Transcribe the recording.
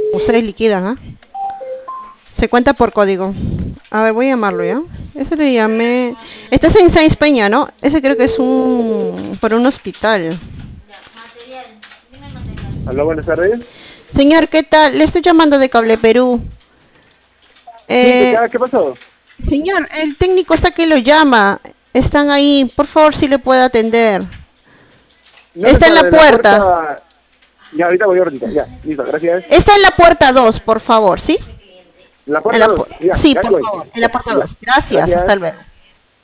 Ustedes liquidan, ¿ah? Se cuenta por código. A ver, voy a llamarlo ya. Ese le llamé. Estás en Sáenz Peña, ¿no? Ese creo que es por un hospital. Hola, buenas tardes. Señor, ¿qué tal? Le estoy llamando de Cable Perú. Sí, Eh, ¿qué pasó? señor, el técnico está que lo llama. Están ahí. Por favor, si le puede atender. ¿Dónde Está en está la la puerta. puerta? Ya, ahorita voy ahorita. Ya, listo, gracias. Está en la puerta 2, por favor, ¿sí? La En puerta la 2. pu- Ya, sí, ya por voy. favor. En la puerta Ya, 2. Gracias. Hasta gracias. luego.